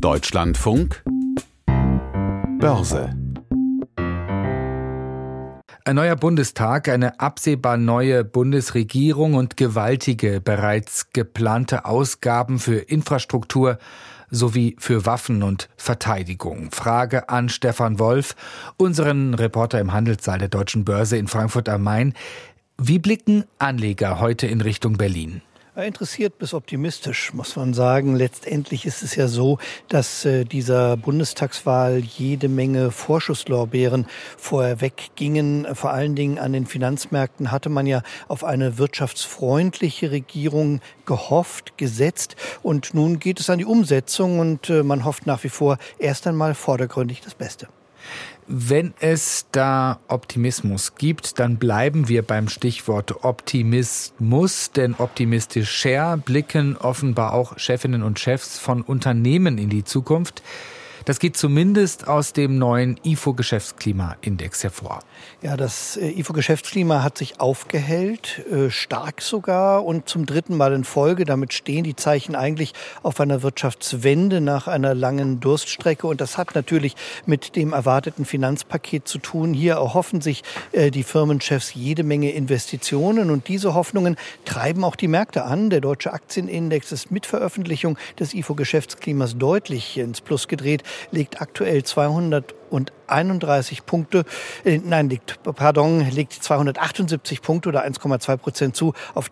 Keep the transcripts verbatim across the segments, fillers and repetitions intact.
Deutschlandfunk Börse. Ein neuer Bundestag, eine absehbar neue Bundesregierung und gewaltige, bereits geplante Ausgaben für Infrastruktur sowie für Waffen und Verteidigung. Frage an Stefan Wolf, unseren Reporter im Handelssaal der Deutschen Börse in Frankfurt am Main. Wie blicken Anleger heute in Richtung Berlin? Interessiert bis optimistisch, muss man sagen. Letztendlich ist es ja so, dass äh, dieser Bundestagswahl jede Menge Vorschusslorbeeren vorher weggingen. Vor allen Dingen an den Finanzmärkten hatte man ja auf eine wirtschaftsfreundliche Regierung gehofft, gesetzt. Und nun geht es an die Umsetzung und äh, man hofft nach wie vor erst einmal vordergründig das Beste. Wenn es da Optimismus gibt, dann bleiben wir beim Stichwort Optimismus, denn optimistischer blicken offenbar auch Chefinnen und Chefs von Unternehmen in die Zukunft. Das geht zumindest aus dem neuen I F O-Geschäftsklima-Index hervor. Ja, das I F O-Geschäftsklima hat sich aufgehellt, äh, stark sogar und zum dritten Mal in Folge. Damit stehen die Zeichen eigentlich auf einer Wirtschaftswende nach einer langen Durststrecke. Und das hat natürlich mit dem erwarteten Finanzpaket zu tun. Hier erhoffen sich äh, die Firmenchefs jede Menge Investitionen. Und diese Hoffnungen treiben auch die Märkte an. Der deutsche Aktienindex ist mit Veröffentlichung des I F O-Geschäftsklimas deutlich ins Plus gedreht. Liegt aktuell zweihunderteinunddreißig Punkte, äh, nein, liegt, pardon, liegt zweihundertachtundsiebzig Punkte oder eins Komma zwei Prozent zu auf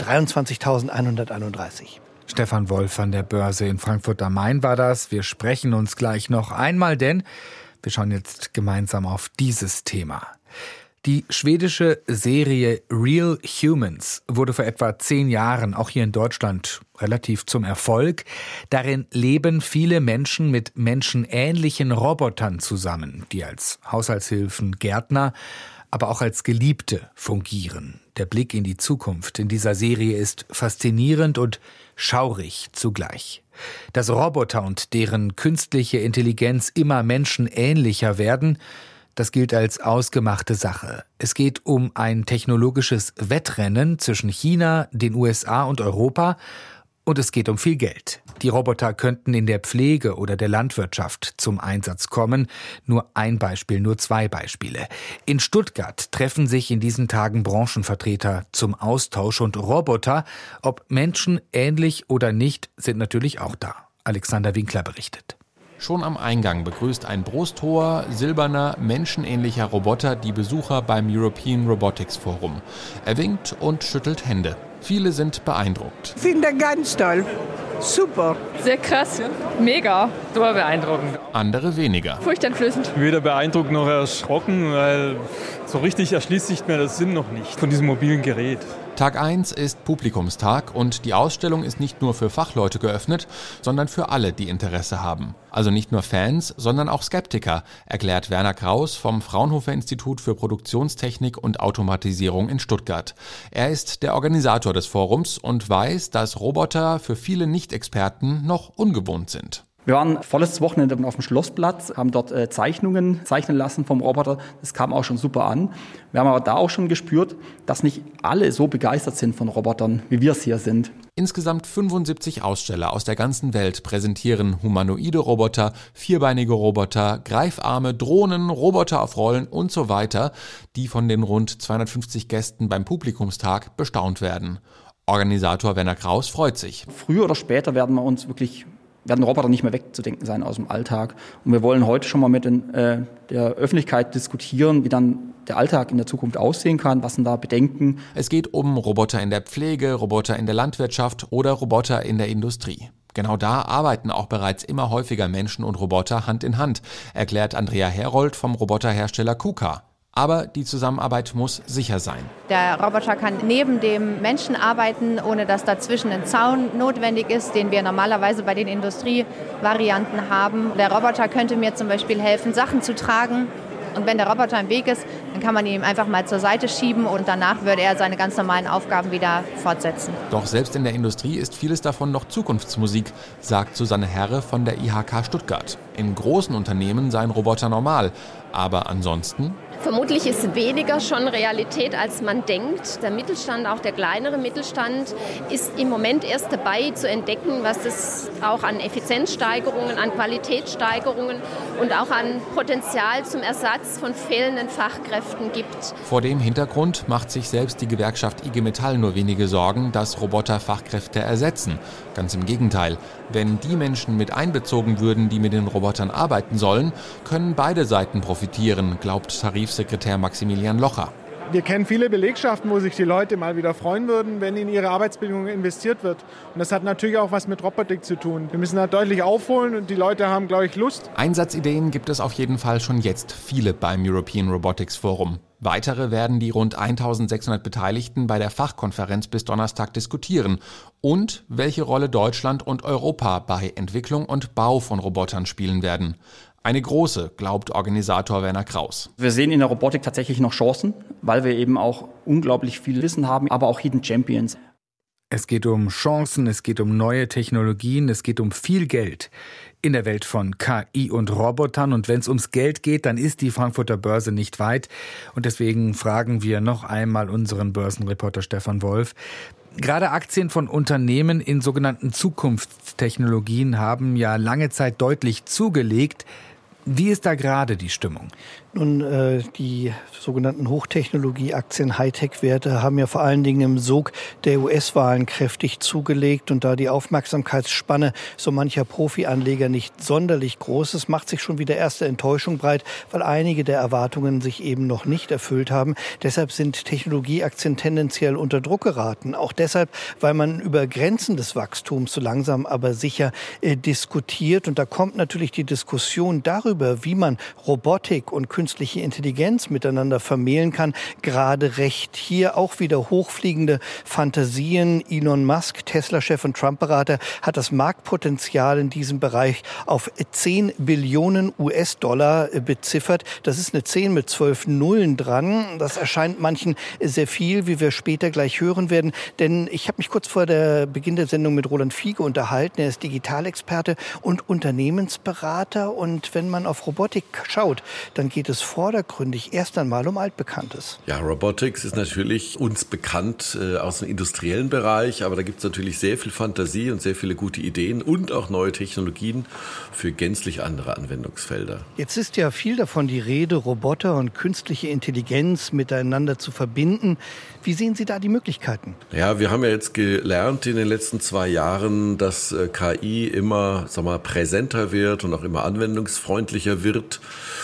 dreiundzwanzigtausendeinhunderteinunddreißig. Stefan Wolf von der Börse in Frankfurt am Main war das. Wir sprechen uns gleich noch einmal, denn wir schauen jetzt gemeinsam auf dieses Thema. Die schwedische Serie Real Humans wurde vor etwa zehn Jahren auch hier in Deutschland relativ zum Erfolg. Darin leben viele Menschen mit menschenähnlichen Robotern zusammen, die als Haushaltshilfen, Gärtner, aber auch als Geliebte fungieren. Der Blick in die Zukunft in dieser Serie ist faszinierend und schaurig zugleich. Dass Roboter und deren künstliche Intelligenz immer menschenähnlicher werden, das gilt als ausgemachte Sache. Es geht um ein technologisches Wettrennen zwischen China, den U S A und Europa und es geht um viel Geld. Die Roboter könnten in der Pflege oder der Landwirtschaft zum Einsatz kommen. Nur ein Beispiel, nur zwei Beispiele. In Stuttgart treffen sich in diesen Tagen Branchenvertreter zum Austausch und Roboter, ob menschenähnlich oder nicht, sind natürlich auch da. Alexander Winkler berichtet. Schon am Eingang begrüßt ein brusthoher, silberner, menschenähnlicher Roboter die Besucher beim European Robotics Forum. Er winkt und schüttelt Hände. Viele sind beeindruckt. Ich finde ganz toll. Super. Sehr krass. Mega. Super beeindruckend. Andere weniger. Furchteinflößend. Weder beeindruckt noch erschrocken, weil so richtig erschließt sich mir der Sinn noch nicht von diesem mobilen Gerät. Tag eins ist Publikumstag und die Ausstellung ist nicht nur für Fachleute geöffnet, sondern für alle, die Interesse haben. Also nicht nur Fans, sondern auch Skeptiker, erklärt Werner Kraus vom Fraunhofer Institut für Produktionstechnik und Automatisierung in Stuttgart. Er ist der Organisator des Forums und weiß, dass Roboter für viele Nicht-Experten noch ungewohnt sind. Wir waren volles Wochenende auf dem Schlossplatz, haben dort äh, Zeichnungen zeichnen lassen vom Roboter. Das kam auch schon super an. Wir haben aber da auch schon gespürt, dass nicht alle so begeistert sind von Robotern, wie wir es hier sind. Insgesamt fünfundsiebzig Aussteller aus der ganzen Welt präsentieren humanoide Roboter, vierbeinige Roboter, Greifarme, Drohnen, Roboter auf Rollen und so weiter, die von den rund zweihundertfünfzig Gästen beim Publikumstag bestaunt werden. Organisator Werner Kraus freut sich. Früher oder später werden wir uns wirklich werden Roboter nicht mehr wegzudenken sein aus dem Alltag. Und wir wollen heute schon mal mit den, äh, der Öffentlichkeit diskutieren, wie dann der Alltag in der Zukunft aussehen kann, was sind da Bedenken. Es geht um Roboter in der Pflege, Roboter in der Landwirtschaft oder Roboter in der Industrie. Genau da arbeiten auch bereits immer häufiger Menschen und Roboter Hand in Hand, erklärt Andrea Herold vom Roboterhersteller KUKA. Aber die Zusammenarbeit muss sicher sein. Der Roboter kann neben dem Menschen arbeiten, ohne dass dazwischen ein Zaun notwendig ist, den wir normalerweise bei den Industrievarianten haben. Der Roboter könnte mir zum Beispiel helfen, Sachen zu tragen. Und wenn der Roboter im Weg ist, dann kann man ihn einfach mal zur Seite schieben und danach würde er seine ganz normalen Aufgaben wieder fortsetzen. Doch selbst in der Industrie ist vieles davon noch Zukunftsmusik, sagt Susanne Herre von der I H K Stuttgart. In großen Unternehmen seien Roboter normal, aber ansonsten? Vermutlich ist weniger schon Realität, als man denkt. Der Mittelstand, auch der kleinere Mittelstand, ist im Moment erst dabei zu entdecken, was es auch an Effizienzsteigerungen, an Qualitätssteigerungen und auch an Potenzial zum Ersatz von fehlenden Fachkräften gibt. Vor dem Hintergrund macht sich selbst die Gewerkschaft I G Metall nur wenige Sorgen, dass Roboter Fachkräfte ersetzen. Ganz im Gegenteil. Wenn die Menschen mit einbezogen würden, die mit den Robotern arbeiten sollen, können beide Seiten profitieren, glaubt Tarifsekretär Maximilian Locher. Wir kennen viele Belegschaften, wo sich die Leute mal wieder freuen würden, wenn in ihre Arbeitsbedingungen investiert wird. Und das hat natürlich auch was mit Robotik zu tun. Wir müssen da deutlich aufholen und die Leute haben, glaube ich, Lust. Einsatzideen gibt es auf jeden Fall schon jetzt viele beim European Robotics Forum. Weitere werden die rund eintausendsechshundert Beteiligten bei der Fachkonferenz bis Donnerstag diskutieren und welche Rolle Deutschland und Europa bei Entwicklung und Bau von Robotern spielen werden. Eine große, glaubt Organisator Werner Kraus. Wir sehen in der Robotik tatsächlich noch Chancen, weil wir eben auch unglaublich viel Wissen haben, aber auch Hidden Champions. Es geht um Chancen, es geht um neue Technologien, es geht um viel Geld in der Welt von K I und Robotern. Und wenn es ums Geld geht, dann ist die Frankfurter Börse nicht weit. Und deswegen fragen wir noch einmal unseren Börsenreporter Stefan Wolf. Gerade Aktien von Unternehmen in sogenannten Zukunftstechnologien haben ja lange Zeit deutlich zugelegt. Wie ist da gerade die Stimmung? Nun, äh, die sogenannten Hochtechnologie-Aktien, Hightech-Werte haben ja vor allen Dingen im Sog der U S-Wahlen kräftig zugelegt. Und da die Aufmerksamkeitsspanne so mancher Profi-Anleger nicht sonderlich groß ist, macht sich schon wieder erste Enttäuschung breit, weil einige der Erwartungen sich eben noch nicht erfüllt haben. Deshalb sind Technologieaktien tendenziell unter Druck geraten. Auch deshalb, weil man über Grenzen des Wachstums so langsam aber sicher äh, diskutiert. Und da kommt natürlich die Diskussion darüber, wie man Robotik und künstliche Intelligenz miteinander vermählen kann, gerade recht. Hier auch wieder hochfliegende Fantasien. Elon Musk, Tesla-Chef und Trump-Berater, hat das Marktpotenzial in diesem Bereich auf zehn Billionen U S-Dollar beziffert. Das ist eine zehn mit zwölf Nullen dran. Das erscheint manchen sehr viel, wie wir später gleich hören werden. Denn ich habe mich kurz vor der Beginn der Sendung mit Roland Fiege unterhalten. Er ist Digitalexperte und Unternehmensberater. Und wenn man auf Robotik schaut, dann geht es vordergründig erst einmal um Altbekanntes. Ja, Robotics ist natürlich uns bekannt äh, aus dem industriellen Bereich, aber da gibt es natürlich sehr viel Fantasie und sehr viele gute Ideen und auch neue Technologien für gänzlich andere Anwendungsfelder. Jetzt ist ja viel davon die Rede, Roboter und künstliche Intelligenz miteinander zu verbinden. Wie sehen Sie da die Möglichkeiten? Ja, wir haben ja jetzt gelernt in den letzten zwei Jahren, dass äh, K I immer, sag mal, präsenter wird und auch immer anwendungsfreundlicher wird.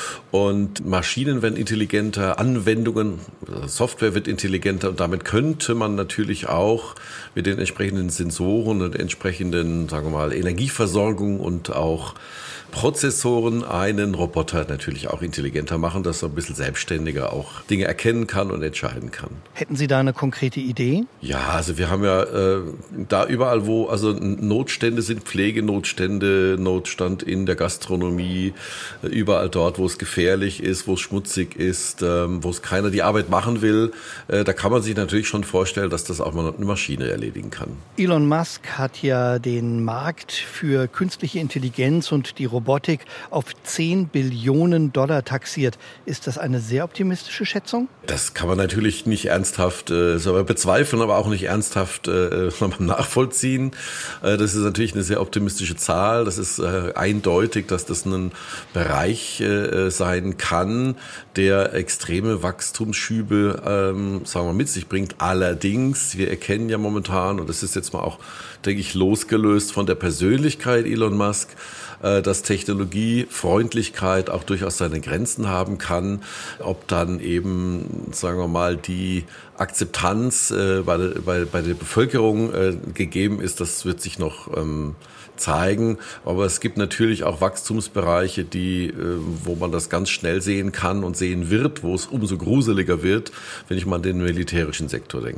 Und Maschinen werden intelligenter, Anwendungen, Software wird intelligenter und damit könnte man natürlich auch mit den entsprechenden Sensoren und entsprechenden, sagen wir mal, Energieversorgung und auch Prozessoren einen Roboter natürlich auch intelligenter machen, dass er ein bisschen selbstständiger auch Dinge erkennen kann und entscheiden kann. Hätten Sie da eine konkrete Idee? Ja, also wir haben ja äh, da überall, wo also Notstände sind, Pflegenotstände, Notstand in der Gastronomie, äh, überall dort, wo es gefährlich ist, wo es schmutzig ist, äh, wo es keiner die Arbeit machen will, äh, da kann man sich natürlich schon vorstellen, dass das auch mal eine Maschine erledigen kann. Elon Musk hat ja den Markt für künstliche Intelligenz und die Robotik auf zehn Billionen Dollar taxiert. Ist das eine sehr optimistische Schätzung? Das kann man natürlich nicht ernsthaft äh, bezweifeln, aber auch nicht ernsthaft äh, nachvollziehen. Äh, das ist natürlich eine sehr optimistische Zahl. Das ist äh, eindeutig, dass das ein Bereich äh, sein kann, der extreme Wachstumsschübe ähm, sagen wir, mit sich bringt. Allerdings, wir erkennen ja momentan, und das ist jetzt mal auch, denke ich, losgelöst von der Persönlichkeit Elon Musk, dass Technologiefreundlichkeit auch durchaus seine Grenzen haben kann. Ob dann eben, sagen wir mal, die Akzeptanz äh, bei, der, bei, bei der Bevölkerung äh, gegeben ist, das wird sich noch ähm, zeigen. Aber es gibt natürlich auch Wachstumsbereiche, die, äh, wo man das ganz schnell sehen kann und sehen wird, wo es umso gruseliger wird, wenn ich mal an den militärischen Sektor denke.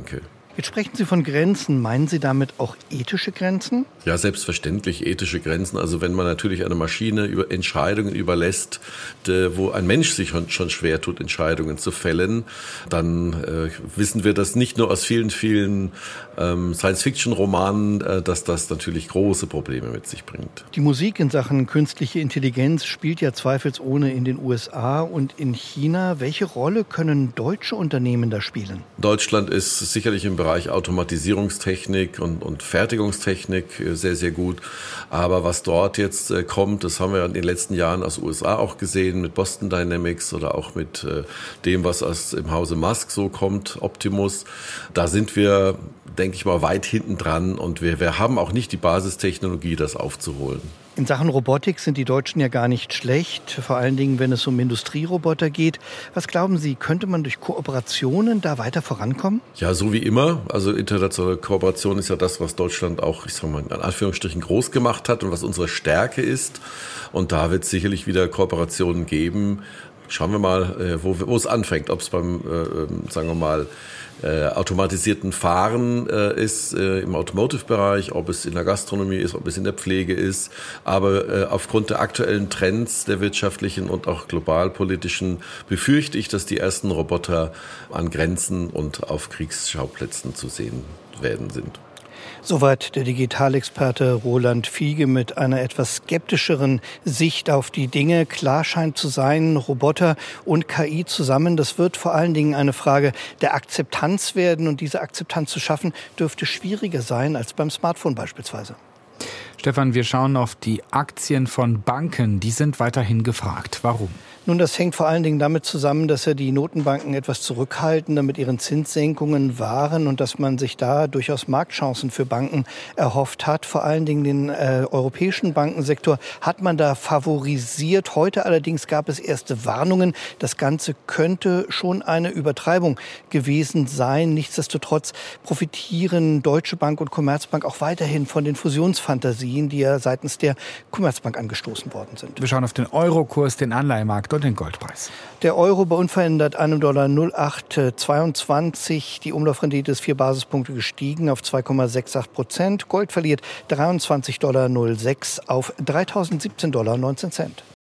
Jetzt sprechen Sie von Grenzen. Meinen Sie damit auch ethische Grenzen? Ja, selbstverständlich ethische Grenzen. Also wenn man natürlich einer Maschine über Entscheidungen überlässt, wo ein Mensch sich schon schwer tut, Entscheidungen zu fällen, dann äh, wissen wir das nicht nur aus vielen, vielen ähm, Science-Fiction-Romanen, äh, dass das natürlich große Probleme mit sich bringt. Die Musik in Sachen künstliche Intelligenz spielt ja zweifelsohne in den U S A und in China. Welche Rolle können deutsche Unternehmen da spielen? Deutschland ist sicherlich im Bereich Automatisierungstechnik und, und Fertigungstechnik sehr, sehr gut. Aber was dort jetzt äh, kommt, das haben wir in den letzten Jahren aus den U S A auch gesehen mit Boston Dynamics oder auch mit äh, dem, was aus im Hause Musk so kommt, Optimus. Da sind wir, denke ich mal, weit hinten dran und wir, wir haben auch nicht die Basistechnologie, das aufzuholen. In Sachen Robotik sind die Deutschen ja gar nicht schlecht, vor allen Dingen, wenn es um Industrieroboter geht. Was glauben Sie, könnte man durch Kooperationen da weiter vorankommen? Ja, so wie immer. Also internationale Kooperation ist ja das, was Deutschland auch, ich sag mal, in Anführungsstrichen groß gemacht hat und was unsere Stärke ist. Und da wird es sicherlich wieder Kooperationen geben. Schauen wir mal, wo, wo es anfängt, ob es beim, äh, sagen wir mal, äh, automatisierten Fahren äh, ist äh, im Automotive-Bereich, ob es in der Gastronomie ist, ob es in der Pflege ist. Aber äh, aufgrund der aktuellen Trends, der wirtschaftlichen und auch globalpolitischen, befürchte ich, dass die ersten Roboter an Grenzen und auf Kriegsschauplätzen zu sehen werden sind. Soweit der Digitalexperte Roland Fiege mit einer etwas skeptischeren Sicht auf die Dinge. Klar scheint zu sein, Roboter und K I zusammen, das wird vor allen Dingen eine Frage der Akzeptanz werden. Und diese Akzeptanz zu schaffen, dürfte schwieriger sein als beim Smartphone beispielsweise. Stefan, wir schauen auf die Aktien von Banken. Die sind weiterhin gefragt. Warum? Nun, das hängt vor allen Dingen damit zusammen, dass ja die Notenbanken etwas zurückhaltender mit ihren Zinssenkungen waren und dass man sich da durchaus Marktchancen für Banken erhofft hat. Vor allen Dingen den äh, europäischen Bankensektor hat man da favorisiert. Heute allerdings gab es erste Warnungen. Das Ganze könnte schon eine Übertreibung gewesen sein. Nichtsdestotrotz profitieren Deutsche Bank und Commerzbank auch weiterhin von den Fusionsfantasien, die ja seitens der Commerzbank angestoßen worden sind. Wir schauen auf den Eurokurs, den Anleihemarkt und den Goldpreis. Der Euro bei unverändert einem Dollar null Komma acht zweiundzwanzig. Die Umlaufrendite ist vier Basispunkte gestiegen auf zwei Komma achtundsechzig Prozent. Gold verliert dreiundzwanzig Dollar null sechs auf dreitausendsiebzehn Dollar neunzehn Cent.